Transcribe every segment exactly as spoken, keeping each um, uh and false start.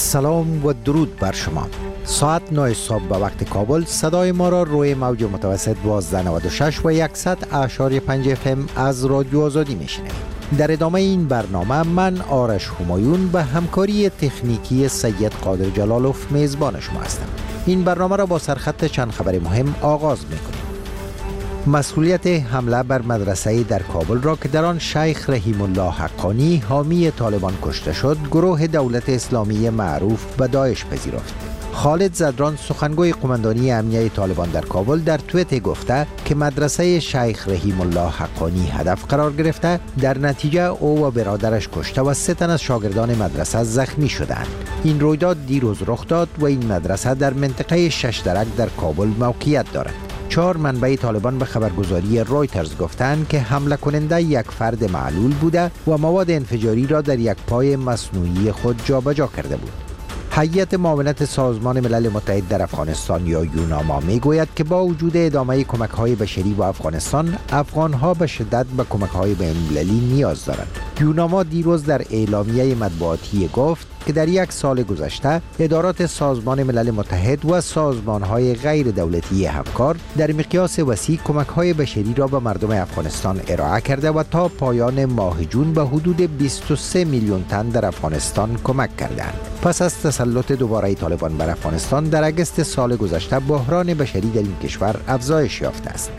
سلام و درود بر شما. ساعت نه صبح به وقت کابل صدای ما را روی موج متوسط دوازده نود و شش و صد اعشاری پنج اف ام از رادیو آزادی میشنوید. در ادامه این برنامه من آرش همایون به همکاری تکنیکی سید قادر جلالوف میزبان شما هستم. این برنامه را با سرخط چند خبر مهم آغاز میکنیم. مسئولیت حمله بر مدرسه در کابل را که در آن شیخ رحیم الله حقانی حامی طالبان کشته شد، گروه دولت اسلامی معروف به داعش پذیرفت. خالد زدران سخنگوی قماندانی امنیه طالبان در کابل در توییت گفته که مدرسه شیخ رحیم الله حقانی هدف قرار گرفته، در نتیجه او و برادرش کشته و سه تن از شاگردان مدرسه زخمی شدند. این رویداد دیروز رخ داد و این مدرسه در منطقه شش درک در کابل موقعیت دارد. چهار منبع طالبان به خبرگزاری رویترز گفتند که حمله کننده یک فرد معلول بوده و مواد انفجاری را در یک پای مصنوعی خود جابجا کرده بود. هیئت معاونت سازمان ملل متحد در افغانستان یا یوناما میگوید که با وجود ادامه کمک‌های بشری و افغانستان، افغان‌ها به شدت به کمک‌های بین‌المللی نیاز دارند. یوناما دیروز در اعلامیه مطبوعاتی گفت که در یک سال گذشته ادارات سازمان ملل متحد و سازمان‌های غیر دولتی همکار در مقیاس وسیع کمک‌های بشری را به مردم افغانستان ارائه کرده و تا پایان ماه جون به حدود بیست و سه میلیون تن در افغانستان کمک کردند. پس از تسلط دوباره طالبان بر افغانستان در اگست سال گذشته، بحران بشری در این کشور افزایش یافته است.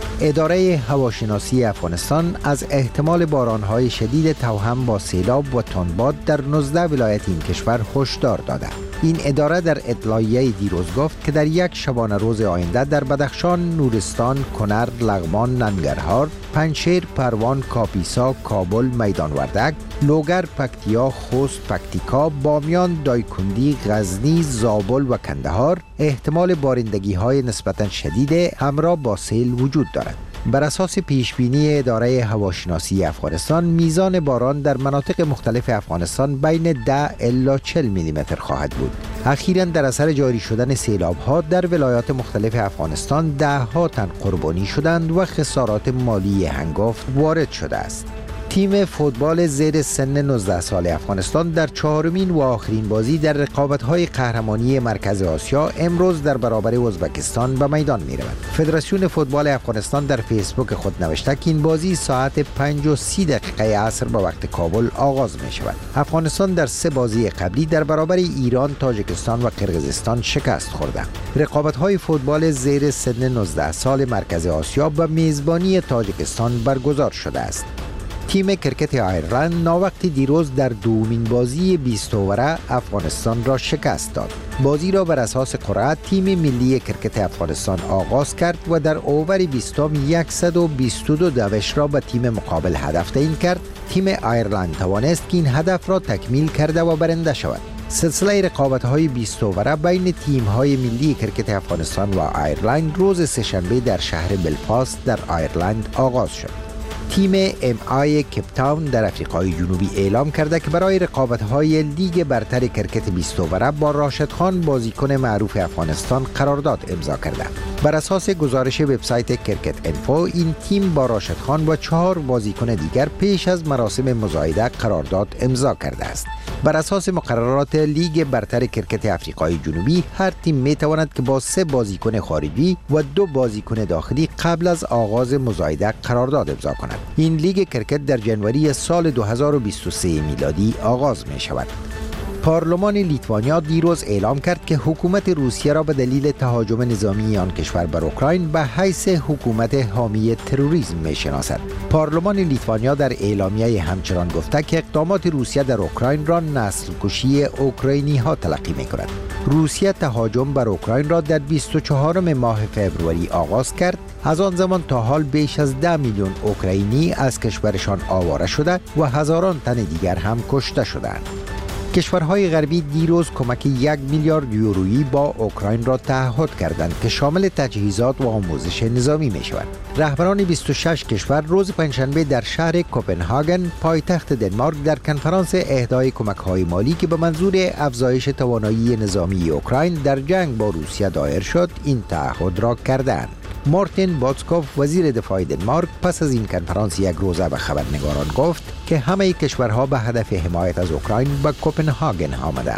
اداره هواشناسی افغانستان از احتمال باران‌های شدید توأم با سیلاب و تندباد در نوزده ولایت این کشور هشدار داده. این اداره در اطلاعیه دیروز گفت که در یک شبانه روز آینده در بدخشان، نورستان، کنر، لغمان، ننگرهار، پنجشیر، پروان، کاپیسا، کابل، میدان وردک، لوگر، پکتیا، خوست، پکتیکا، بامیان، دایکندی، غزنی، زابل و کندهار احتمال بارندگی‌های نسبتاً شدید همراه با سیل وجود دارد. بر اساس پیشبینی اداره هواشناسی افغانستان، میزان باران در مناطق مختلف افغانستان بین ده الی چهل میلیمتر خواهد بود. اخیراً در اثر جاری شدن سیلاب‌ها در ولایات مختلف افغانستان ده ها تن قربانی شدند و خسارات مالی هنگفت وارد شده است. تیم فوتبال زیر سن نوزده سال افغانستان در چهارمین و آخرین بازی در رقابت‌های قهرمانی مرکز آسیا امروز در برابر ازبکستان به میدان می‌رود. فدراسیون فوتبال افغانستان در فیسبوک خود نوشته که این بازی ساعت پنج و سی دقیقه عصر به وقت کابل آغاز می‌شود. افغانستان در سه بازی قبلی در برابر ایران، تاجیکستان و قرقیزستان شکست خورده. رقابت‌های فوتبال زیر سن نوزده سال مرکز آسیا به میزبانی تاجیکستان برگزار شده است. تیم کرکت آیرلند ناوقت دیروز در دومین بازی بیست اووره افغانستان را شکست داد. بازی را بر اساس قرعه تیم ملی کرکت افغانستان آغاز کرد و در اوور بیستم صد و بیست و دو دوش را به تیم مقابل هدف تعیین کرد. تیم آیرلند توانست که این هدف را تکمیل کرده و برنده شود. سلسله رقابت‌های بیست اووره بین تیم‌های ملی کرکت افغانستان و آیرلند روز سه‌شنبه در شهر بلفاست در آیرلند آغاز شد. تیم ام آی کیپ تاون در آفریقای جنوبی اعلام کرده که برای رقابت‌های لیگ برتر کرکت بیست اووره با راشد خان بازیکن معروف افغانستان قرارداد امضا کرده. بر اساس گزارش وبسایت کرکت انفو، این تیم با راشد خان و چهار بازیکن دیگر پیش از مراسم مزایده قرارداد امضا کرده است. بر اساس مقررات لیگ برتر کرکت آفریقای جنوبی، هر تیم می‌تواند که با سه بازیکن خارجی و دو بازیکن داخلی قبل از آغاز مزایده قرارداد امضا کند. این لیگ کرکت در جنوری سال دو هزار و بیست و سه میلادی آغاز می شود. پارلمان لیتوانیا دیروز اعلام کرد که حکومت روسیه را به دلیل تهاجم نظامی آن کشور بر اوکراین به حیث حکومت حامی تروریسم می شناسد. پارلمان لیتوانیا در اعلامیه همچنان گفته که اقدامات روسیه در اوکراین را نسل کشی اوکراینی ها تلقی می کند. روسیه تهاجم بر اوکراین را در بیست و چهارم ماه فوریه آغاز کرد. از آن زمان تا حال بیش از ده میلیون اوکراینی از کشورشان آواره شده و هزاران تن دیگر هم کشته شدند. کشورهای غربی دیروز کمک یک میلیارد یورویی با اوکراین را تعهد کردند که شامل تجهیزات و آموزش نظامی می شود. رهبران بیست و شش کشور روز پنجشنبه در شهر کوپنهاگن پایتخت دنمارک در کنفرانس اهدای کمک‌های مالی که به منظور افزایش توانایی نظامی اوکراین در جنگ با روسیه دایر شد این تعهد را کردند. مارتین باتسکوف وزیر دفاع دنمارک پس از این کنفرانس یک روزه به خبرنگاران گفت که همه کشورها به هدف حمایت از اوکراین به کوپنهاگن آمدند.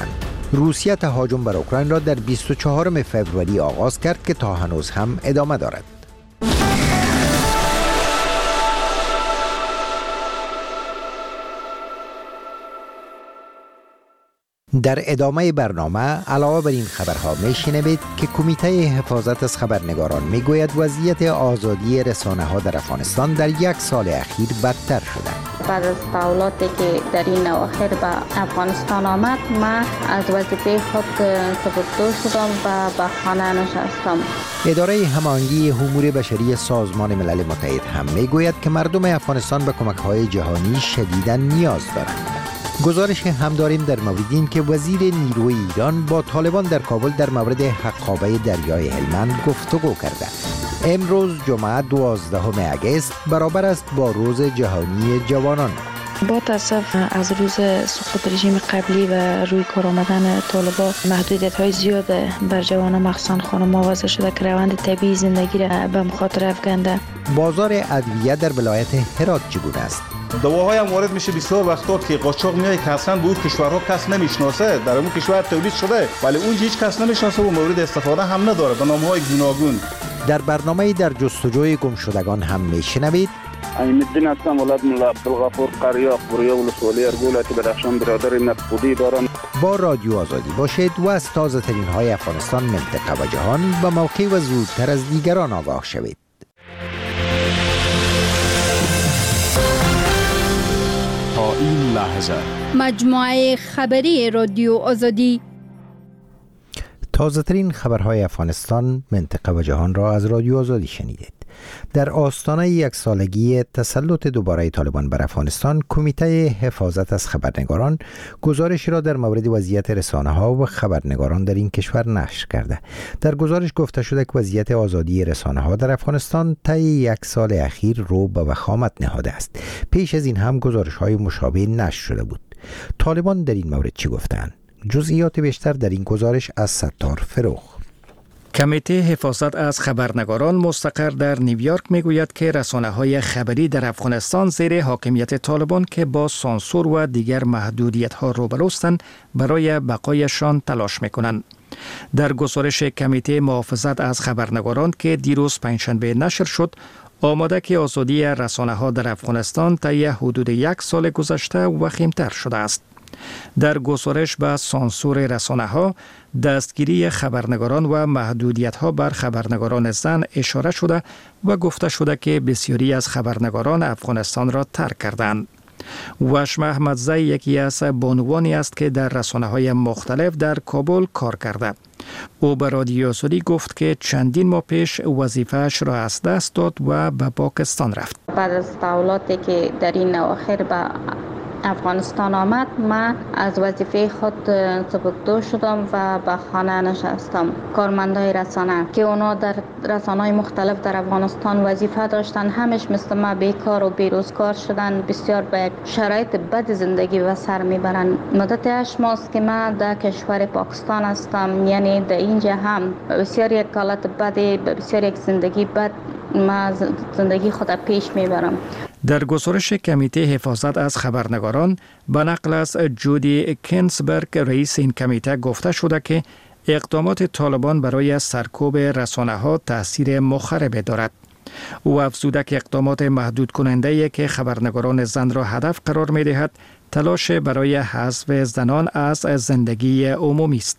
روسیه تهاجم بر اوکراین را در بیست و چهارم فوریه آغاز کرد که تا هنوز هم ادامه دارد. در ادامه برنامه علاوه بر این خبرها میشنوید که کمیته حفاظت از خبرنگاران میگوید وضعیت آزادی رسانه ها در افغانستان در یک سال اخیر بدتر شده. بعد از تحولاتی که در این اواخر به افغانستان آمد، من از وظیفه خود سبکدو شدم و به خانه نشستم. اداره هماهنگی امور بشری سازمان ملل متحد هم میگوید که مردم افغانستان به کمک‌های جهانی شدیداً نیاز دارند. گزارش هم داریم در مورد این که وزیر نیروی ایران با طالبان در کابل در مورد حقابه دریای هلمند گفتگو کرده. امروز جمعه دوازدهم اگست برابر است با روز جهانی جوانان. با تاسف از روز سقوط رژیم قبلی و روی کار آمدن طالبان محدودیت‌های زیاد بر جوانان مخصوصاً خانم‌ها وضع شده که روند طبیعی زندگی را به مخاطره افکنده. بازار ادویه در ولایت هرات چگونه است؟ دواهای هم وارد میشه بسیار وقتا که قاچاق میاد که اصلا به اون کشورها کس نمیشناسه، در اون کشور تولید شده ولی اونجا هیچ کس نمیشناسه و مورد استفاده هم نداره به نام‌های گوناگون. در برنامه در جستجوی گمشدگان هم میشنوید. این الدین هستم، ولد ملا عبدالغفور قریاق برویا ولسوالی ارگولتی بدخشان برادر نفقودی دارم. با رادیو آزادی باشید و از تازه ترین های افغانستان، منطقه و جهان به موقع و زودتر از دیگران آگاه شوید. تا این لحظه مجموعه خبری رادیو آزادی تازه ترین خبرهای افغانستان، منطقه و جهان را از رادیو آزادی شنیدید. در آستانه یک سالگی تسلط دوباره طالبان بر افغانستان، کمیته حفاظت از خبرنگاران گزارش را در مورد وضعیت رسانه‌ها و خبرنگاران در این کشور نشر کرده. در گزارش گفته شده که وضعیت آزادی رسانه‌ها در افغانستان طی یک سال اخیر رو به وخامت نهاده است. پیش از این هم گزارش‌های مشابه نشر شده بود. طالبان در این مورد چی گفتند؟ جزئیات بیشتر در این گزارش از ستار فروغ. کمیته حفاظت از خبرنگاران مستقر در نیویورک میگوید که رسانه‌های خبری در افغانستان زیر حاکمیت طالبان که با سانسور و دیگر محدودیت‌ها روبروستند برای بقایشان تلاش می‌کنند. در گزارش کمیته محافظت از خبرنگاران که دیروز پنجشنبه نشر شد، آمده که آزادی رسانه‌ها در افغانستان طی حدود یک سال گذشته وخیم‌تر شده است. در گزارش به سانسور رسانه‌ها، دستگیری خبرنگاران و محدودیت‌ها بر خبرنگاران زن اشاره شده و گفته شده که بسیاری از خبرنگاران افغانستان را ترک کردند. وشم احمدزی یکی از بانوانی است که در رسانه‌های مختلف در کابل کار کرده. او به رادیو آزادی گفت که چندین ماه پیش وظیفه‌اش را از دست داد و به پاکستان رفت. بعد از تحولاتی که در این اواخر به افغانستان آمد، من از وظیفه خود سبکدو شدم و به خانه نشستم. کارمندای رسانه که اونا در رسانه‌های مختلف در افغانستان وظیفه داشتن، همش مثل ما بیکار و بیروزگار شدن، بسیار به شرایط بد زندگی و سر میبرن. مدت هشت ماست که من در کشور پاکستان هستم، یعنی در اینجا هم بسیار یک حالت بدی، بسیار یک زندگی بد ما زندگی خود پیش میبرم. در گزارش کمیته حفاظت از خبرنگاران به نقل از جودی کنسبرگ رئیس این کمیته گفته شده که اقدامات طالبان برای سرکوب رسانه‌ها تأثیر مخرب دارد. او افزوده که اقدامات محدود کننده که خبرنگاران زن را هدف قرار می دهد تلاش برای حذف زنان از زندگی عمومی است.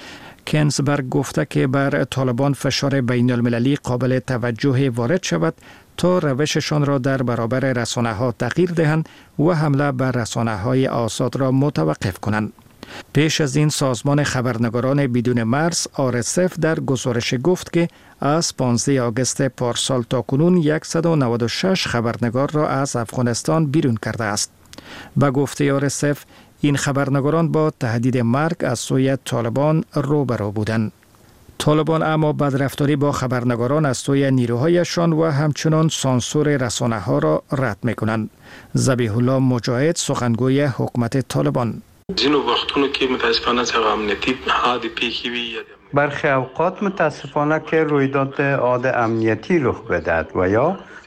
کنسبرگ گفته که بر طالبان فشار بین المللی قابل توجه وارد شود تا روششان را در برابر رسانه‌ها تغییر دهند و حمله بر رسانه‌های آزاد را متوقف کنند. پیش از این سازمان خبرنگاران بدون مرز آر اس اف در گزارش گفت که از پانزده آگوست پارسال تا کنون صد و نود و شش خبرنگار را از افغانستان بیرون کرده است. به گفته آر اس اف این خبرنگاران با تهدید مرگ از سوی طالبان روبرو بودند. طالبان اما بدرفتاری با خبرنگاران از سوی نیروهایشان و همچنان سانسور رسانه‌ها را رد می‌کنند. ذبیح الله مجاهد سخنگوی حکومت طالبان: زینو وختونو که متاسفانه څنګه امنیتی حادثه پیښې وي، برخی اوقات متاسفانه که رویداد عاد امنیتی رخ بدهد و یا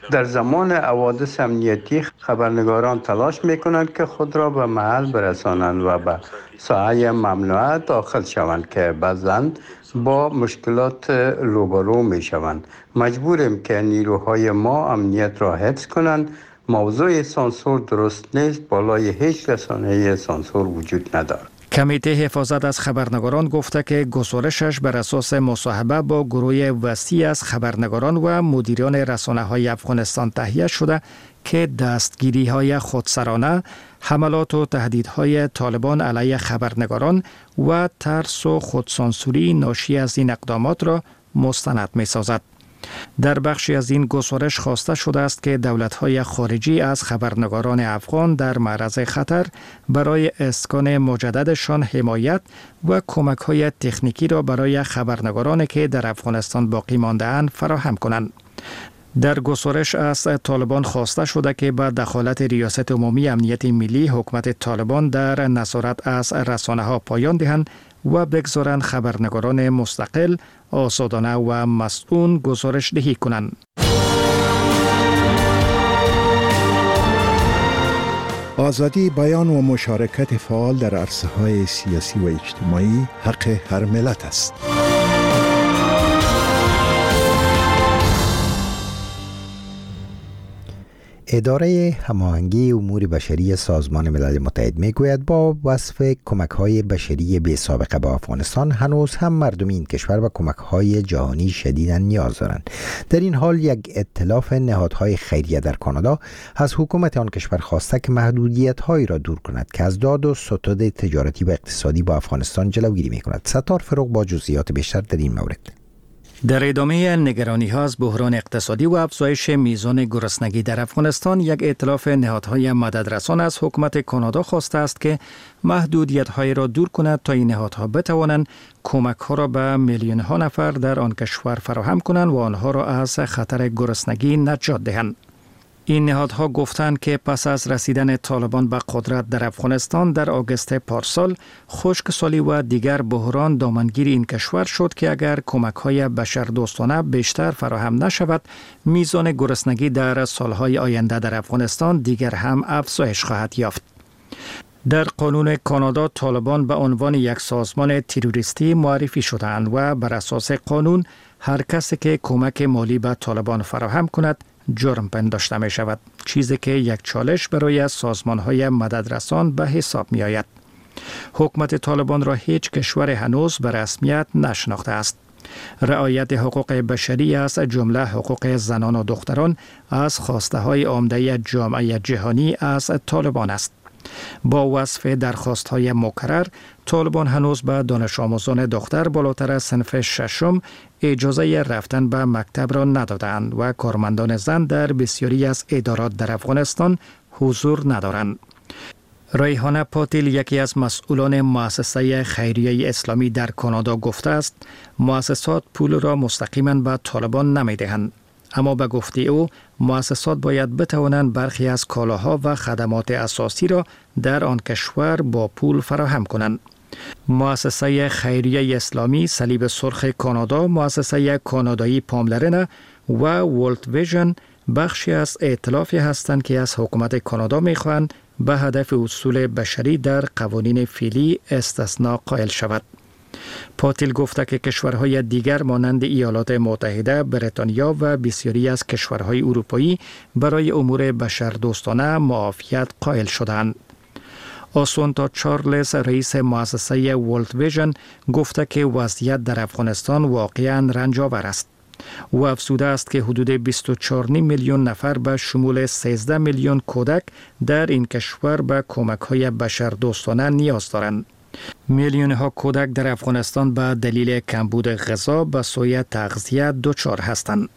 در زمان حوادث امنیتی خبرنگاران تلاش میکنند که خود را به محل برسانند و به ساحه ممنوعه داخل شوند که بعضاً با مشکلات روبرو می شوند. مجبوریم که نیروهای ما امنیت را حفظ کنند. موضوع سانسور درست نیست. بالای هیچ رسانه سانسور وجود ندارد. کمیته حفاظت از خبرنگاران گفته که گزارشش بر اساس مصاحبه با گروه وسیع از خبرنگاران و مدیران رسانه‌های افغانستان تهیه شده که دستگیری‌های خودسرانه، حملات و تهدیدهای طالبان علیه خبرنگاران و ترس و خودسانسوری ناشی از این اقدامات را مستند می‌سازد. در بخشی از این گزارش خواسته شده است که دولت‌های خارجی از خبرنگاران افغان در معرض خطر برای اسکان مجددشان حمایت و کمک‌های تکنیکی را برای خبرنگارانی که در افغانستان باقی مانده‌اند فراهم کنند. در گزارش از طالبان خواسته شده که با دخالت ریاست عمومی امنیت ملی حکومت طالبان در نظارت از رسانه‌ها پایان دهند و بگذارند خبرنگاران مستقل، آزادانه و مسئول گزارش دهی کنند. آزادی بیان و مشارکت فعال در عرصه‌های سیاسی و اجتماعی حق هر ملت است. اداره هماهنگی امور بشری سازمان ملل متحد میگوید با وصف کمک‌های بشری بی سابقه به افغانستان هنوز هم مردم این کشور و کمک‌های جهانی شدیداً نیاز دارند. در این حال یک ائتلاف نهادهای خیریه در کانادا از حکومت آن کشور خواسته که محدودیت‌هایی را دور کند که از داد و ستد تجارتی و اقتصادی با افغانستان جلوگیری می‌کند. ستار فروغ با جزئیات بیشتر در این مورد. در ادامه نگرانی ها از بحران اقتصادی و افزایش میزان گرسنگی در افغانستان، یک ائتلاف نهادهای مددرسان از حکومت کانادا خواسته است که محدودیت های را دور کند تا این نهادها بتوانند کمک ها را به میلیون ها نفر در آن کشور فراهم کنند و آنها را از خطر گرسنگی نجات دهند. این نهادها گفتند که پس از رسیدن طالبان به قدرت در افغانستان در آگوست پارسال، خشکسالی و دیگر بحران دامنگیر این کشور شد که اگر کمک‌های بشردوستانه بیشتر فراهم نشود، میزان گرسنگی در سالهای آینده در افغانستان دیگر هم افزایش خواهد یافت. در قانون کانادا طالبان به عنوان یک سازمان تروریستی معرفی شدند و بر اساس قانون هر کسی که کمک مالی به طالبان فراهم کند جرم پنداشته می شود، چیزی که یک چالش برای سازمان‌های مددرسان به حساب می آید. حکومت طالبان را هیچ کشور هنوز به رسمیت نشناخته است. رعایت حقوق بشری از جمله حقوق زنان و دختران از خواسته های عمده جامعه جهانی از طالبان است. با وصف درخواست های مکرر، طالبان هنوز به دانش آموزان دختر بالاتر از صنف ششم اجازه رفتن به مکتب را ندادند و کارمندان زن در بسیاری از ادارات در افغانستان حضور ندارند. ریحانه پاتیل، یکی از مسئولان مؤسسه خیریه اسلامی در کانادا، گفته است مؤسسات پول را مستقیما به طالبان نمیدهند، اما به گفته او مؤسسات باید بتوانند برخی از کالاها و خدمات اساسی را در آن کشور با پول فراهم کنند. مؤسسه خیریه اسلامی، صلیب سرخ کانادا، مؤسسه کانادایی پاملرنه و ورلد ویژن بخشی از ائتلافی هستند که از حکومت کانادا می‌خواهند به هدف اصول بشری در قوانین فعلی استثناء قائل شود. پاتیل گفته که کشورهای دیگر مانند ایالات متحده، بریتانیا و بسیاری از کشورهای اروپایی برای امور بشردوستانه معافیت قائل شدند. آسونتا چارلز، رئیس مؤسسه ورلد ویژن، گفته که وضعیت در افغانستان واقعاً رنج‌آور است. او افزوده است که حدود بیست و چهار و نیم میلیون نفر به شمول سیزده میلیون کودک در این کشور به کمک‌های بشردوستانه نیاز دارند. میلیون ها کودک در افغانستان به دلیل کمبود غذا به سوی تغذیه دچار هستند.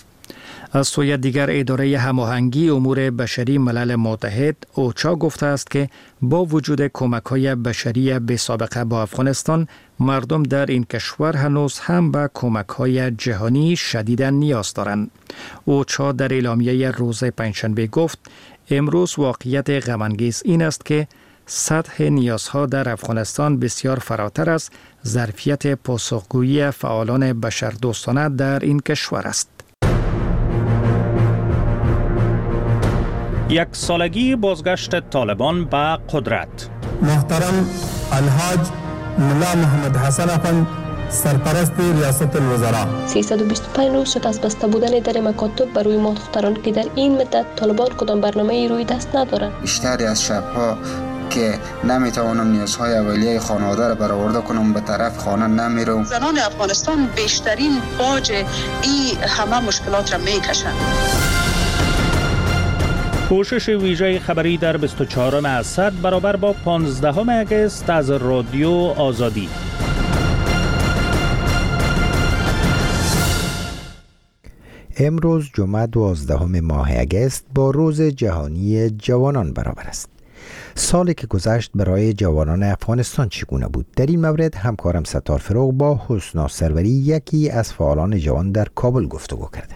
از سوی دیگر، اداره هماهنگی امور بشری ملل متحد اوچا گفته است که با وجود کمک‌های بشری بی سابقه با افغانستان، مردم در این کشور هنوز هم به کمک‌های جهانی شدیداً نیاز دارند. اوچا در اعلامیه روز پنجشنبه گفت امروز واقعیت غم‌انگیز این است که سطح نیازها در افغانستان بسیار فراتر از ظرفیت پاسخگویی فعالان بشردوستانه در این کشور است. یک سالگی بازگشت طالبان به قدرت. محترم الحاج ملا محمد حسن افند سرپرست ریاست الوزراء. سیصد و بیست و پنج روز شد از بسته بودن در مکاتب بر روی ما دختران که در این مدت طالبان کدام برنامه روی دست ندارند. بیشتری از شبها که نمیتوانم نیازهای اولیه خانواده را برآورده کنم به طرف خانه نمیرم. زنان افغانستان بیشترین باج این همه مشکلات را میکشند. پوشش ویژه خبری در بیست و چهارم اسد برابر با پانزدهم اگست از رادیو آزادی. امروز جمعه دوازدهم ماه اگست با روز جهانی جوانان برابر است. سالی که گذشت برای جوانان افغانستان چگونه بود؟ در این مورد همکارم ستار فروغ با حسنا سروری یکی از فعالان جوان در کابل گفتگو کرده.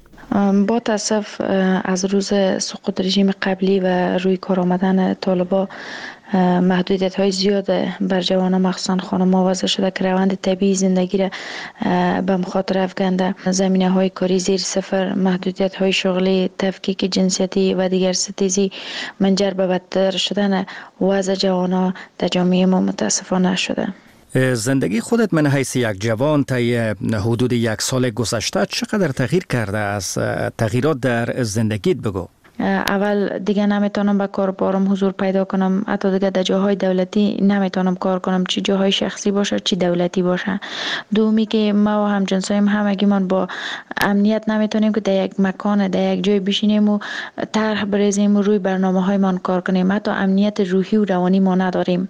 با تاسف از روز سقوط رژیم قبلی و روی کار آمدن طالبان محدودیت های زیاد بر جوانان مخصوصا خانم‌ها وضع شده که روند طبیعی زندگی را به مخاطره افکنده. زمینه های کاری زیر صفر، محدودیت های شغلی، تفکیک جنسیتی و دیگر ستیزی منجر به بدتر شدن وضع جوانان در جامعه ما متاسفانه شده. زندگی خودت من حیث یک جوان طی حدود یک سال گذشته چقدر تغییر کرده؟ از تغییرات در زندگیت بگو. اول دیگه نمیتونم به کار بارم حضور پیدا کنم، حتی دیگه در جاهای دولتی نمیتونم کار کنم، چی جاهای شخصی باشه چی دولتی باشه. دومی که ما و همجنسایم همگیمان با امنیت نمیتونیم که در یک مکان در یک جای بشینیم و طرح بریزیم و روی برنامه های من کار کنیم، حتی امنیت روحی و روانی ما نداریم.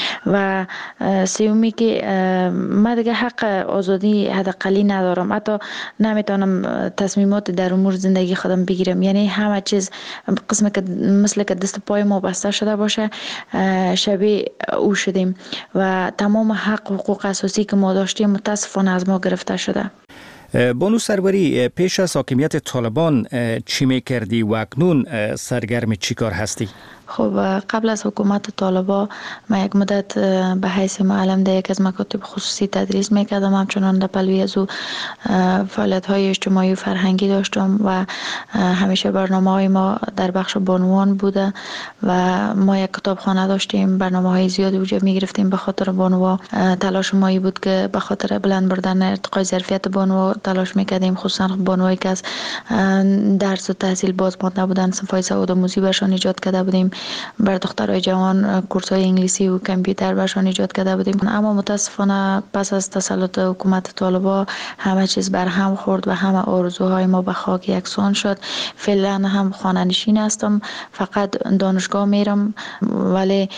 و سومی که ما دیگه حق آزادی حداقلی ندارم، حتی نمیتونم تصمیمات در امور زندگی خودم بگیرم. یعنی همه چیز قسم که مثل که دست پای ما بسته شده باشه شبیه او شدیم و تمام حق و حقوق اساسی که ما داشتیم متاسفانه از ما گرفته شده. بانو سروری، پیش از حاکمیت طالبان چی میکردی و اکنون سرگرم چی کار هستی؟ خب قبل از حکومت طالبان من یک مدت به حیث معلم در یک از مکاتب خصوصی تدریس میکردم، همچنان در پلوی از او فعالیت های اجتماعی و فرهنگی داشتم و همیشه برنامه های ما در بخش بانوان بوده و ما یک کتابخانه داشتیم، برنامه های زیادی وجود میگرفتیم به خاطر بانوان. تلاش مایی بود که به خاطر بلند بردن ارتقای ظرفیت بانوان تلاش میکردیم، خصوصا بانوایی که از درس و تحصیل باز مانده بودن، صفای سوادآموزی برشان ایجاد کرده بودیم، بر دخترای جوان کورس‌های انگلیسی و کامپیوتر برشان ایجاد کرده بودیم. اما متاسفانه پس از تسلط حکومت طالبان همه چیز بر هم خورد و همه آرزوهای ما به خاک یکسان شد. فعلا هم خانه نشین هستم، فقط دانشگاه میرم، ولی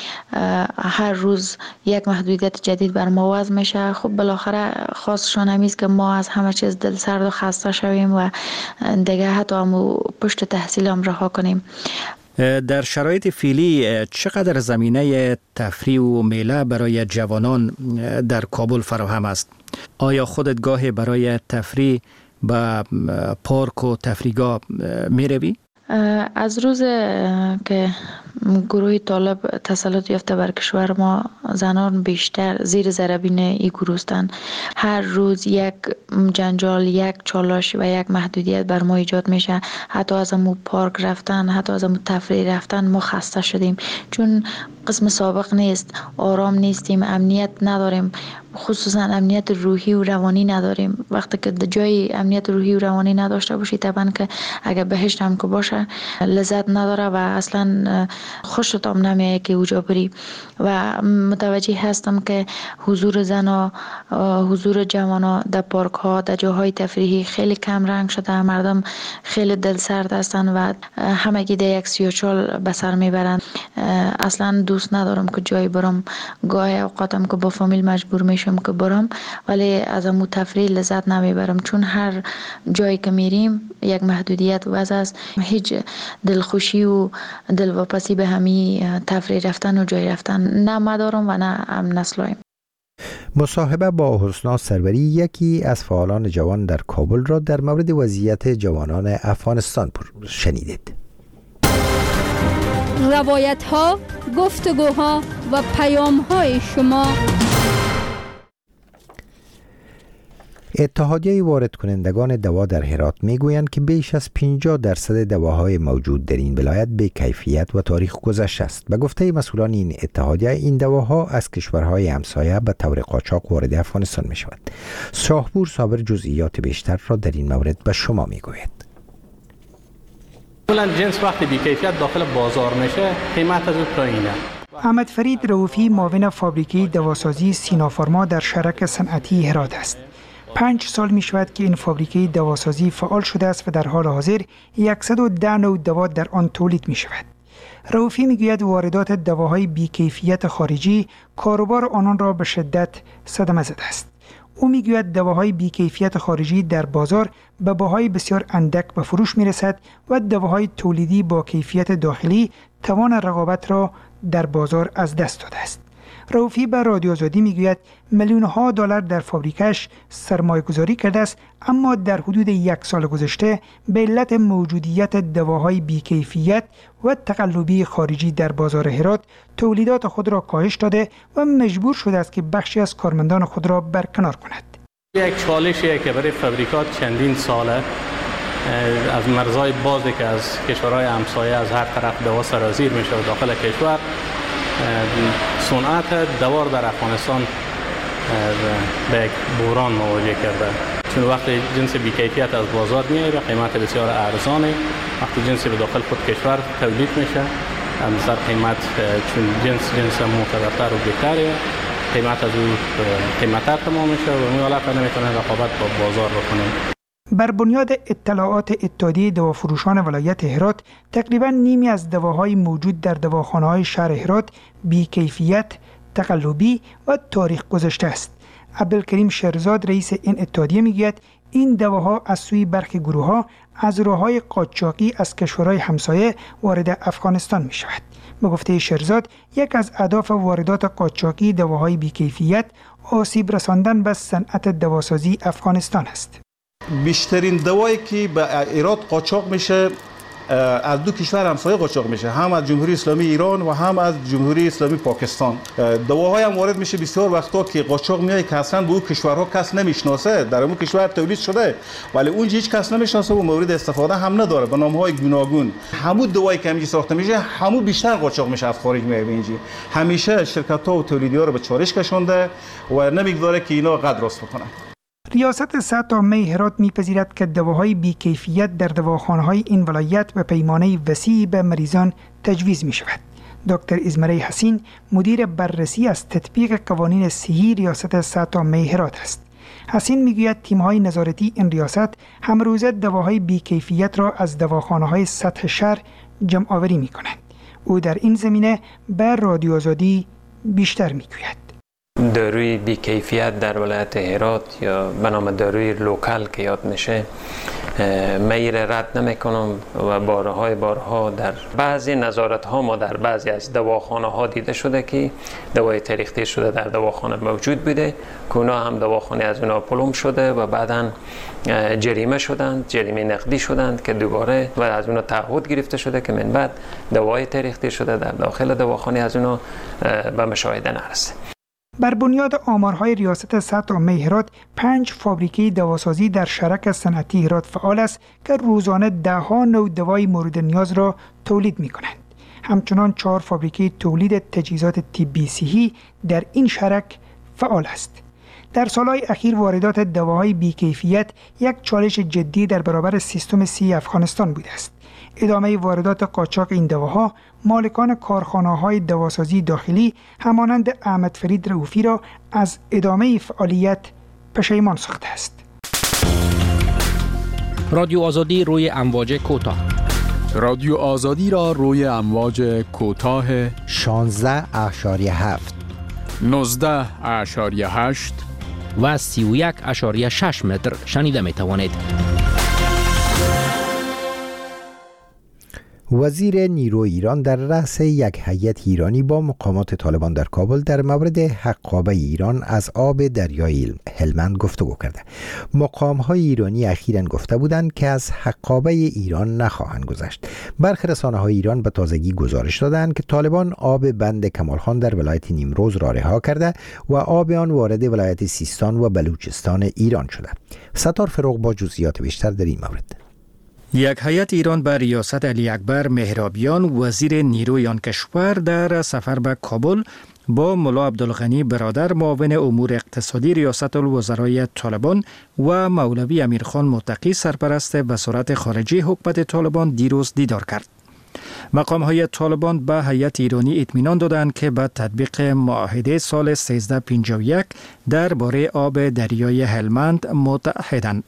هر روز یک محدودیت جدید بر ما وضع میشه. خب بالاخره خواستشان همیست که ما از همه چیز دل سرد و خسته شویم و دیگه حتی هم پشت تحصیل هم رها کنیم. در شرایط فعلی چقدر زمینه تفریح و میله برای جوانان در کابل فراهم است؟ آیا خودت گاهی برای تفریح به پارک و تفریحگاه می روی؟ از روز که گروه طالب تسلط یافته بر کشور ما، زنان بیشتر زیر ضربین این گروه هستند. هر روز یک جنجال، یک چالش و یک محدودیت بر ما ایجاد میشه. حتی از امو پارک رفتن، حتی از امو تفریح رفتن ما خسته شدیم، چون قسم سابق نیست، آرام نیستیم، امنیت نداریم، خصوصا امنیت روحی و روانی نداریم. وقتی که جای امنیت روحی و روانی نداشته باشی طبعا که اگر بهشت هم که باشه لذت نداره و اصلا خوشت هم نمیه که اوجا بری. و متوجه هستم که حضور زنا، حضور جوانا در پارک ها، در جاهای تفریحی خیلی کم رنگ شده. مردم خیلی دل سرد هستن و همگی در یک سیاچال به سر میبرند. اصلا دوست ندارم که جایی برم، گاهی اوقاتم که با فامیل مجبور میشم که برم، ولی از امو تفریح لذت نمیبرم، چون هر جایی که میریم یک محدودیت وضع است. هیچ دلخوشی و دلواپسی به همی تفریح رفتن و جای رفتن نه ما دارم و نه هم نسلایم. مصاحبه با حسنا سروری یکی از فعالان جوان در کابل را در مورد وضعیت جوانان افغانستان شنیدید. روایت ها، گفتگوها و پیام های شما اتحادیه وارد کنندگان دوا در هرات میگویند که بیش از پنجاه درصد دواهای موجود در این ولایت بی کیفیت و تاریخ گذشته است. به گفته مسئولان این اتحادیه، این دواها از کشورهای همسایه به طور قاچاق وارد افغانستان می شود. شاهپور صابر جزئیات بیشتر را در این مورد به شما می گوید. کلا جنس وقتی بی کیفیت داخل بازار میشه قیمت از اون پایینه. احمد فرید رؤوفی معاون فابریکه دواسازی سینافارما در شرک صنعتی هرات است. پنج سال می شود که این فابریکه دواسازی فعال شده است و در حال حاضر صد و ده نوع دوا در آن تولید می شود. رؤوفی می گوید واردات دواهای بی‌کیفیت خارجی کاروبار آنان را به شدت صدمه زده است. او می گوید دواهای بی‌کیفیت خارجی در بازار به بهای بسیار اندک به فروش می رسد و دواهای تولیدی با کیفیت داخلی توان رقابت را در بازار از دست داده است. رؤوفی به رادیو آزادی میگوید میلیون ها دلار در فابریکش سرمایه گذاری کرده است، اما در حدود یک سال گذشته به علت موجودیت دواهای بی‌کیفیت و تقلبی خارجی در بازار هرات تولیدات خود را کاهش داده و مجبور شده است که بخشی از کارمندان خود را برکنار کند. یک چالشی که برای فابریکات چندین ساله از مرزهای بازی که از کشورهای همسایه از هر طرف دوا سرازیر میشه و داخل کشور صنعت دوار در افغانستان به یک بحران مواجه کرده، چون وقتی جنس بی‌کیفیت از بازار میاد به قیمت بسیار ارزانه، وقتی جنسی به داخل خود کشور تولید میشه از نظر قیمت چون جنس جنس معتبرتر و بهتره قیمت از اون قیمتتر تمام میشه و این حالت نمیتونه رقابت با بازار بکنه. بر بنیاد اطلاعات اتحادیه دوافروشان ولایت هرات، تقریبا نیمی از دواهای موجود در دواخانه‌های شهر هرات بی‌کیفیت، تقلبی و تاریخ گذشته است. عبدالکریم شیرزاد رئیس این اتحادیه میگوید این دواها از سوی برخی گروه‌ها از راه‌های قاچاقی از کشورهای همسایه وارد افغانستان می شود. به گفته شیرزاد، یک از اهداف واردات قاچاقی دواهای بی‌کیفیت آسیب رساندن به صنعت دواسازی افغانستان است. بیشترین دوایی که به ایران قاچاق میشه از دو کشور همسایه قاچاق میشه، هم از جمهوری اسلامی ایران و هم از جمهوری اسلامی پاکستان. دواهای هم وارد میشه بسیار وقتا که قاچاق میاد که اصلا به اون کشورها کس نمیشناسه، در اون کشور تولید شده ولی اونجا هیچ کس نمیشناسه و مورد استفاده هم نداره به نامهای گوناگون. همون دوایی که اینجا ساخته میشه همون بیشتر قاچاق میشه از خارج میاد اینجا. همیشه شرکت ها و تولیدی‌ها رو به چالش کشونده و نمیگذاره که اینا قدر راست بکنن. ریاست سطح می هرات میپذیرد که دواهای بی‌کیفیت در دواخانه‌های این ولایت به پیمانه وسیعی به مریضان تجویز می شود. دکتر ازمره حسین مدیر بررسی از تطبیق قوانین صحی ریاست سطح می هرات است. حسین میگوید تیم‌های نظارتی این ریاست همروزه دواهای بی‌کیفیت را از دواخانه‌های سطح شهر جمع آوری می‌کنند. او در این زمینه به رادیو آزادی بیشتر میگوید. داروی بی‌کیفیت در ولایت هرات یا به نام داروی لوکال که یاد میشه میر رد نمیکنم و بارهای بارها در بعضی نظارت ها ما در بعضی از دواخانه ها دیده شده که دوای تریختی شده در دواخانه موجود بوده که اونا هم دواخانه از اونا پلم شده و بعدا جریمه شدند، جریمه نقدی شدند که دوباره و از اونا تعهد گرفته شده که من بعد دوای تریختی شده در داخل دواخانه از اونا به مشاهده نرسه. بر بنیاد آمارهای ریاست سطح می هرات، پنج فابریکه دواسازی در شرک صنعتی هرات فعال است که روزانه ده ها نوع دوای مورد نیاز را تولید می کنند. همچنان چهار فابریکه تولید تجهیزات طبی صحی در این شرک فعال است. در سالهای اخیر واردات دواهای بی‌کیفیت یک چالش جدی در برابر سیستم صحی افغانستان بوده است. ادامه واردات قاچاق این دواها مالکان کارخانه‌های دواسازی داخلی همانند احمد فرید رؤوفی را از ادامه فعالیت پشیمان ساخته است. رادیو آزادی روی امواج کوتاه. رادیو آزادی را روی امواج کوتاه شانزده اشاریه هفت، نوزده اشاریه هشت و سی و یک اشاریه شش متر شنیده می توانید. وزیر نیرو ایران در رأس یک هیئت ایرانی با مقامات طالبان در کابل در مورد حقابه ایران از آب دریای هلمند گفتگو کرده. مقام‌های ایرانی اخیراً گفته بودند که از حقابه ایران نخواهند گذشت. برخی رسانه‌های ایران به تازگی گزارش دادند که طالبان آب بند کمالخان در ولایت نیمروز را رها کرده و آب آن وارد ولایت سیستان و بلوچستان ایران شده. ستار فروغ با جزئیات بیشتر در این مورد. یک هیئت ایران به ریاست علی اکبر مهرابیان وزیر نیروی آن کشور در سفر به کابل با ملا عبدالغنی برادر معاون امور اقتصادی ریاست الوزرای طالبان و مولوی امیرخان متقی سرپرست وزارت خارجه حکومت طالبان دیروز دیدار کرد. مقام‌های طالبان به هیئت ایرانی اطمینان دادند که به تطبیق معاهده سال سیزده پنجاه و یک درباره آب دریای هلمند متعهدند.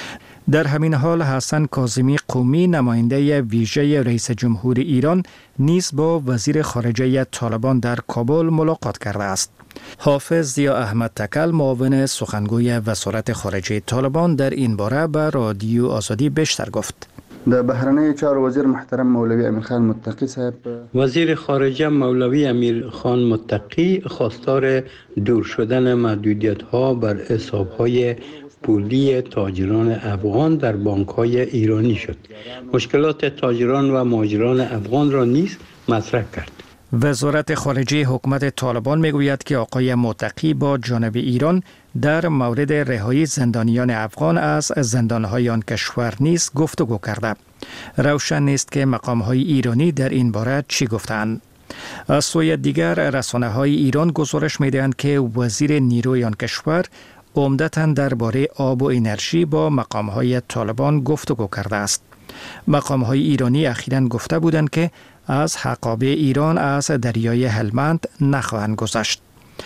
در همین حال حسن کاظمی قومی نماینده ویژه رئیس جمهور ایران نیز با وزیر خارجه طالبان در کابل ملاقات کرده است. حافظ ضیا احمد تکل معاون سخنگوی وزارت خارجه طالبان در این باره به رادیو آزادی بیشتر گفت. در بهرنه چهار وزیر محترم مولوی امیرخان متقی صاحب وزیر خارجه مولوی امیرخان متقی خواستار دور شدن محدودیت ها بر حساب های پولی تاجران افغان در بانک های ایرانی شد. مشکلات تاجران و مهاجران افغان را نیز مطرح کرد. وزارت خارجه حکومت طالبان میگوید که آقای متقی با جانب ایران در مورد رهایی زندانیان افغان از زندانهای آن کشور نیز گفتگو کرده. روشن نیست که مقامهای ایرانی در این باره چی گفتند. از سوی دیگر رسانه‌های ایران گزارش می‌دهند که وزیر نیروی آن کشور عمدتاً درباره آب و انرژی با مقام‌های طالبان گفتگو کرده است. مقام‌های ایرانی اخیراً گفته بودند که از حقابه ایران از دریای هلمند نخواهند گذشت.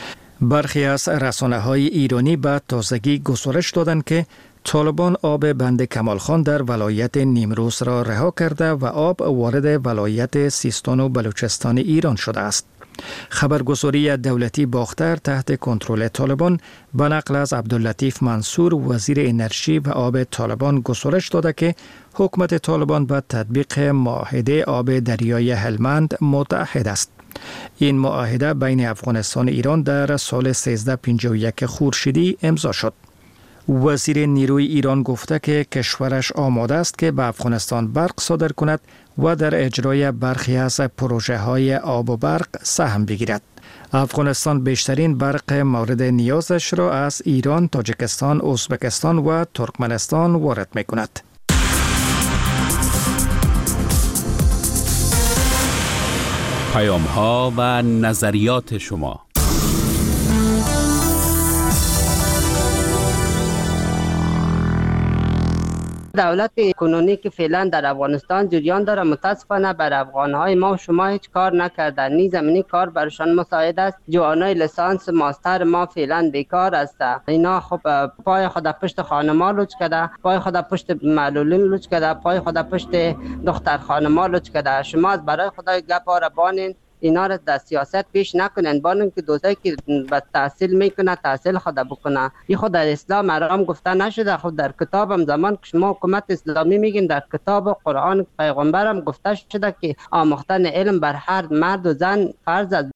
برخی از رسانه‌های ایرانی به تازگی گزارش دادند که طالبان آب بند کمالخان در ولایت نیمروز را رها کرده و آب وارد ولایت سیستان و بلوچستان ایران شده است. خبرگزاری دولتی باختر تحت کنترل طالبان به نقل از عبداللطیف منصور وزیر انرژی و آب طالبان گزارش داده که حکومت طالبان به تطبیق معاهده آب دریای هلمند متعهد است. این معاهده بین افغانستان و ایران در سال سیزده پنجاه و یک خورشیدی امضا شد. وزیر نیروی ایران گفته که کشورش آماده است که به افغانستان برق صادر کند و در اجرای برخی از پروژه های آب و برق سهم بگیرد. افغانستان بیشترین برق مورد نیازش را از ایران، تاجیکستان، ازبکستان و ترکمنستان وارد می کند. پیام ها و نظریات شما. دولت کنونی که فعلا در افغانستان جریان داره متاسفانه بر افغانهای ما و شما هیچ کار نکردن. نی زمینی کار برشان مساعد است. جوانای لیسانس ماستر ما فعلا بیکار است. اینا خب پای خود پشت خانما لوچ کرده، پای خود پشت معلولین لوچ کرده، پای خود پشت دختر خانما لوچ کرده. شما از برای خدای گپ را بانین، اینا را در سیاست پیش نکنن. بانن که دوستایی که به تحصیل میکنه تحصیل خود بکنه. این خود در اسلام حرام گفته نشده. خود در کتاب هم زمان که شما حکومت اسلامی میگین در کتاب و قرآن پیغمبر هم گفته شده که آموختن علم بر هر مرد و زن فرض است.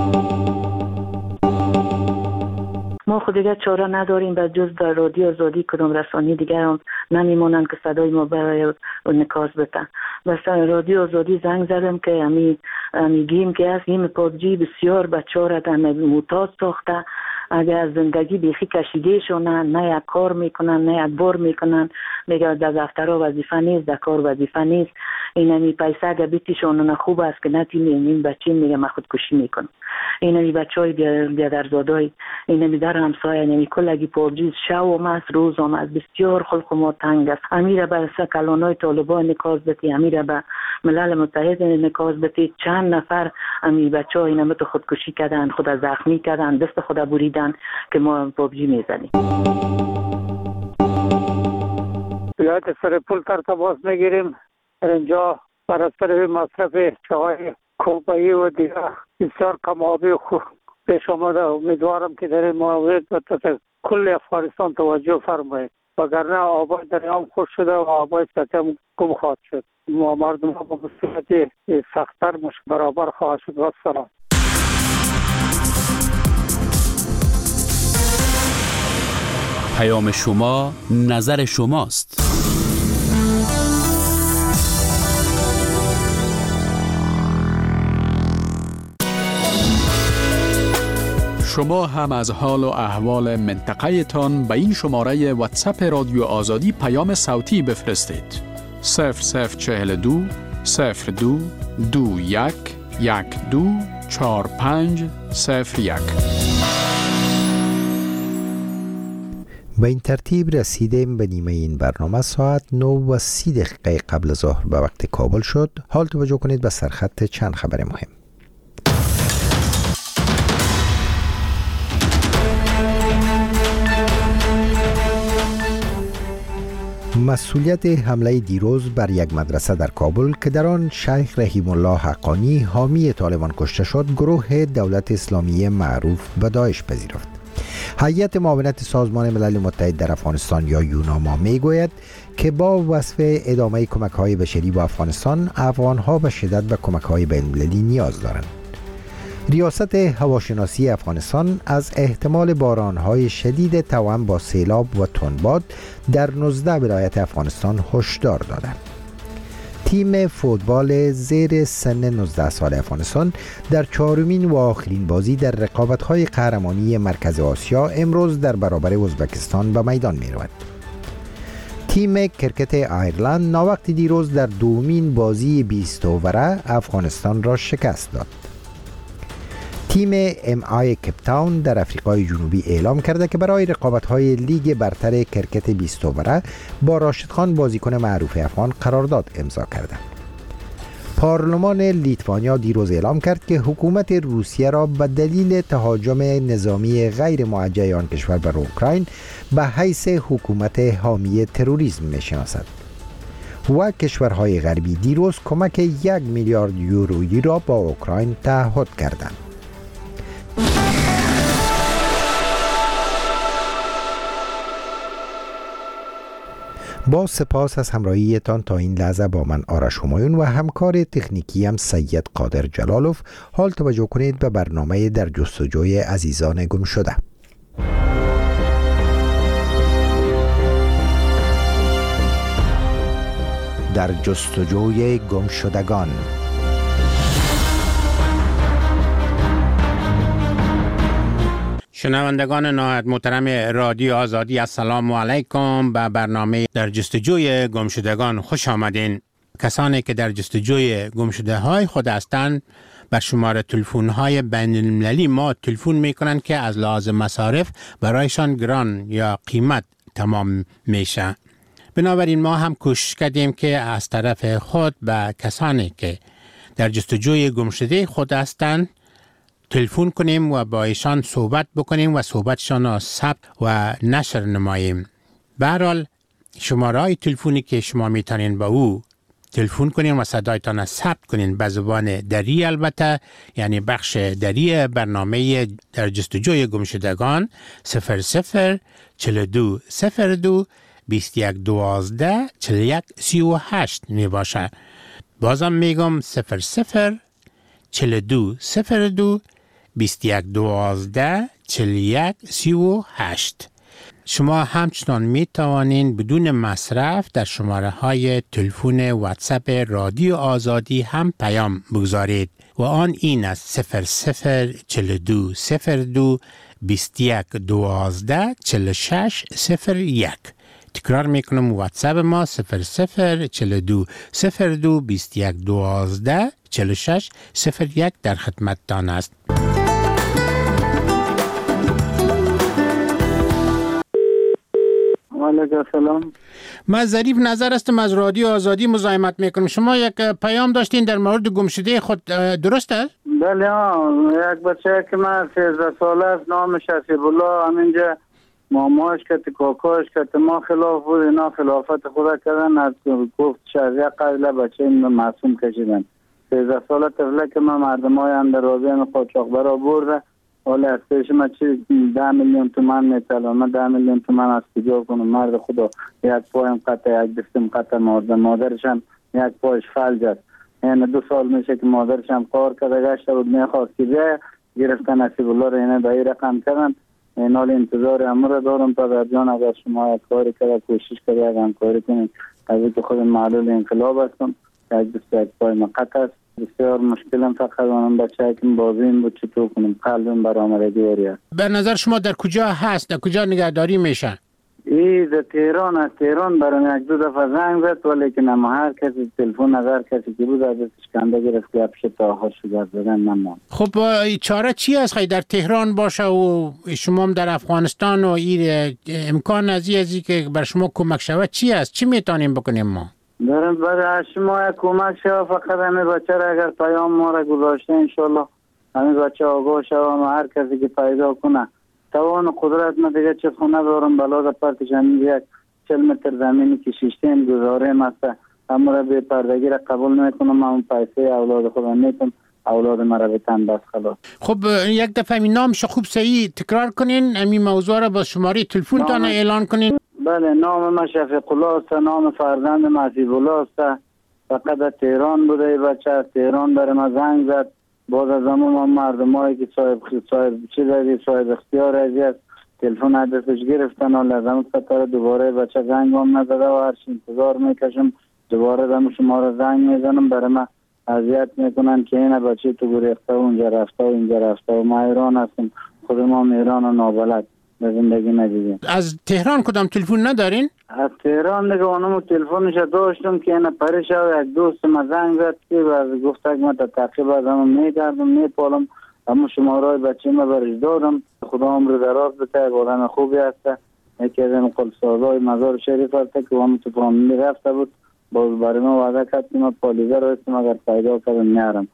ما خود دیگه چاره نداریم به جز در رادیو آزادی کدام رسانی دیگه هم نمیمونن که صدای ما برای نکاس بتن. مثلا رادیو آزادی زنگ زدم که امی میگیم که از این پابجی بسیار بچه را در معتاد ساخته. اگر از زندگی بیخی کشیده شونن، نه یک کار میکنن نه یک بار میکنن، میگه در دفترها وظیفه نیست، در کار وظیفه نیست. این همی پیسه اگر بیتیشون خوب است که نتیم این بچه میگه من خودکشی میکنم. این همی بچه های بیادرزاده های این همی در همسایه نمی کلگی پابجی شو هم است روز هم است. بسیار خلق ما تنگ است. امیره به کلان های طالبان نکاز بتی، امیره به ملل متحد نکاز بتی. چند نفر امی بچه های نمت خودکشی کردن، خود زخمی کردن، دست خود بریدن که ما پابجی میزنیم. ولایت سرپل تر تماس میگیریم. اینجا بر اثر مصرف چای کوبایی و دیگر بسیار کم آبی خوب پیش آمده. امیدوارم که در این مورد به کل افغانستان توجه فرمایید، وگرنه آبای دریام خوش شده و آبای سطح هم گم خواهد شد. ما مردم ها با صورت سخت‌تر مش برابر خواهد شد. و سلام. پیام شما نظر شماست. شما هم از حال و احوال منطقه تان به این شماره واتساپ رادیو آزادی پیام صوتی بفرستید. صفر صفر چهل دو صفر دو دو یک یک دو چهار پنج صفر یک. به این ترتیب رسیدیم به نیمه این برنامه. ساعت نه و سی دقیقه قبل ظهر به وقت کابل شد. حال توجه کنید به سرخط چند خبر مهم. مسئولیت حمله دیروز بر یک مدرسه در کابل که در آن شیخ رحیم الله حقانی حامی طالبان کشته شد، گروه دولت اسلامی معروف به داعش پذیرفت. هیئت معاونت سازمان ملل متحد در افغانستان یا یوناما میگوید که با وصف ادامه کمک‌های بشری به افغانستان، افغان‌ها به شدت به کمک‌های بین‌المللی نیاز دارند. ریاست هواشناسی افغانستان از احتمال باران‌های شدید توأم با سیلاب و تندباد در نوزده ولایت افغانستان هشدار دادند. تیم فوتبال زیر سن نوزده سال افغانستان در چهارمین و آخرین بازی در رقابت‌های قهرمانی مرکز آسیا امروز در برابر ازبکستان به میدان می‌رود. تیم کرکت ایرلند ناوقت دیروز در دومین بازی بیست اووره افغانستان را شکست داد. تیم ام آی کپتاون در آفریقای جنوبی اعلام کرده که برای رقابت‌های لیگ برتر کرکت بیست اووره با راشد خان بازیکن معروف افغان قرارداد امضا کرده. پارلمان لیتوانیا دیروز اعلام کرد که حکومت روسیه را به دلیل تهاجم نظامی غیر موجه آن کشور بر اوکراین به حیث حکومت حامی تروریسم می‌شناسد. و کشورهای غربی دیروز کمک یک میلیارد یورویی را با اوکراین تعهد کردند. با سپاس از همراهیتان تا این لحظه با من آرش همایون و همکار تکنیکی هم سید قادر جلالوف. حال توجه کنید به برنامه در جستجوی عزیزان گم شده. در جستجوی گم شدگان. شنوندگان نهایت محترم رادیو آزادی، السلام علیکم. به برنامه در جستجوی گمشدگان خوش آمدین. کسانی که در جستجوی گمشده های خود هستند بر شماره تلفن های بین المللی ما تلفن میکنند که از لحاظ مصارف برایشان گران یا قیمت تمام میشه. بنابراین ما هم کوشش کردیم که از طرف خود به کسانی که در جستجوی گمشده خود هستند تلفن کنیم و با ایشان صحبت بکنیم و صحبتشان را ثبت و نشر نماییم. به هر حال شماره تلفنی که شما میتونین با او تلفن کنین و صدایتان را ثبت کنین به زبان دری، البته یعنی بخش دری برنامه در جستجوی گمشدگان صفر صفر چهل و دو صفر دو بیست و یک دوازده چهل و یک سی و هشت می باشه. بازم میگم صفر صفر چهل و دو صفر دو بیست و یک دوازده چهل و یک سی و هشت. شما همچنان می توانین بدون مصرف در شماره های تلفن واتساپ رادیو آزادی هم پیام بگذارید و آن این است صفر صفر چهل و دو صفر دو بیست و یک دوازده چهل و شش صفر یک. تکرار میکنم واتساپ ما صفر صفر چهل و دو صفر دو بیست و یک دوازده چهل و شش صفر یک در خدمتتان است. علیکم سلام. من ظریف نظر هستم از رادیو آزادی مزاحمت میکنم. شما یک پیام داشتین در مورد گمشده خود، درست است؟ بله ها، یک بچه که من سیزده ساله است، نامش حسیب الله، همینجا ماماش که کاکاش که ما خلاف بود، اینا خلافت خدا کردن، از گفت شرعیه قبل بچه این معصوم کشیدن. سیزده ساله طفله که من مردم های اندرابیان قاچاق برا برده، حالا از پیش من چی ده میلیون تومن میتلم، من ده میلیون تومن از کجا کنم؟ مرد خدا یک پایم قطع، یک دستم قطع، مادر مادرشم یک پایش فلج است. یعنی دو سال میشه که مادرش هم کار کرده گشته بود، میخواست که بیا گرفتن نصیب الله را اینه به این رقم کردن. این حال انتظار امر دارم پدر جان اگر شما یک کاری کرده کوشش کرده یک همکاری کنید از اینکه خود معلول انقلاب هستم یک دست یک پای مقط است. بسیار مشکلم فقط اونم بچه که بازیم بود چطور کنیم قلبم برآمدگی وری است. به نظر شما در کجا هست؟ در کجا نگهداری میشه؟ ای در تهران است. تهران برام یک دو دفعه زنگ زد ولی که نما هر کسی تلفن نظر کسی که بود از کنده گرفت که اپش تا آخر شده زدن نمون. خب چاره چی است خیلی در تهران باشه و شما هم در افغانستان و این امکان ازی ازی که بر شما کمک شود چی است؟ چی میتونیم بکنیم ما؟ دارم برای شما یک کمک شود فقط همه بچه را اگر پیام ما را گذاشته انشالله همه بچه آگاه شود و هر کسی که پیدا کنه توان قدرت ما دیگه چه خونه دارم بلا در پرتش همین یک چل متر زمینی که شیشتیم گذاره مسته اما را به پردگی را قبول نمیکنم من پیسه اولاد خودم نیتم اولاد مرا به تن بس خلاص. خب یک دفعه این نامش خوب صحیح تکرار کنین همین موضوع را با شماره تلفن تان اعلان کنین. بله نام من شفیق الله است، نام فرزند مسیب الله است. فقط در تهران بوده بچه از تهران برای ما زنگ زد باز از همون مردمایی که صاحب صاحب چی داری صاحب اختیار ازی است تلفن عدسش گرفتن و لازم خطر دوباره بچه زنگ هم نزده و هرچی انتظار میکشم دوباره دم شما را زنگ میزنم برای ما اذیت میکنن که این بچه تو گریخته و اونجا رفته و اینجا رفته و ما ایران هستیم خود ما ایران و نابلد به زندگی ندیدیم. از تهران کدام تلفن ندارین؟ از تهران دیگه اونم تلفنش داشتم که اینا پرش و یک دوست ما زنگ زد که باز گفت که من تعقیب از همون میکردم میپالم اما شماره بچه ما برش دادم خدا عمر دراز بده یک آدم خوبی هسته یکی از این قلسازهای مزار شریف هسته که همون تو فامیلی رفته بود باز برای ما وعده کرد که ما پالیزه رو هستم اگر پیدا کردم میارم.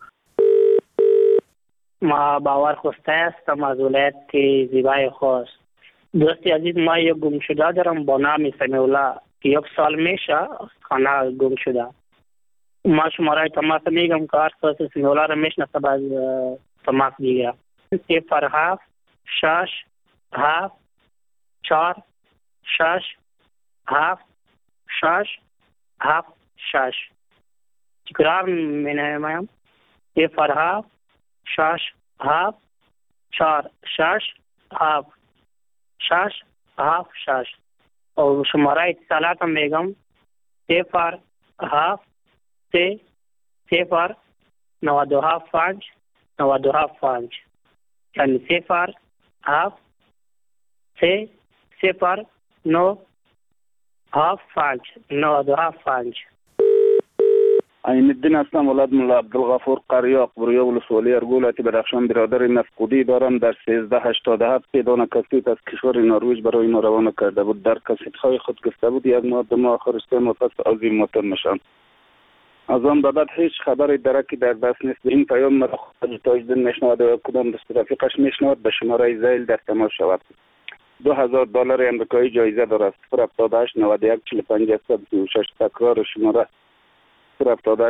ما باور خوسته هستم از ولایت زیبای خواست. دوستی عزیز ما یک گم شده دارم با نام سمیع الله که یک سال میشه خانه گم شده. ما شماره تماس میگم که هر کس سمیع الله را میشناسه باز تماس بگیره. صفر هفت شش هفت چهار شش هفت شش هفت شش. تکرار مینمایم صفر هفت شش هفت چهار شش هفت شش هفت شش و شماره اتصالات هم میگم صفر هفت سه صفر نو دو هفت پنج نو دو هفت پنج یعنی صفر هفت سه صفر نو هفت پنج نو دو هفت پنج. عین الدین هستم ولد ملا عبدالغفور قریاق برویا ولسوالی ارگولتی بدخشان برادر نفقودی دارم در سیزده هشتاد و هفت پیدان کسیت از کشور نروژ برای ما روانه کرده بود در کسیت‌های خود گفته بود یک ماه دو ماه آخر سه ماه پس عظیم موتر نشان از آن به بعد هیچ خبری درکی در دست نیست. این پیام مرا خود تاجدین میشنود و کدام دست رفیقش میشنود به شماره زیل در تماس شود. دو هزار دلار امریکایی جایزه دارد. صفر هفتاد و هشت نود و یک چهل و پنج صد و سی و شش تکرار شماره صفر هفتاد و هشت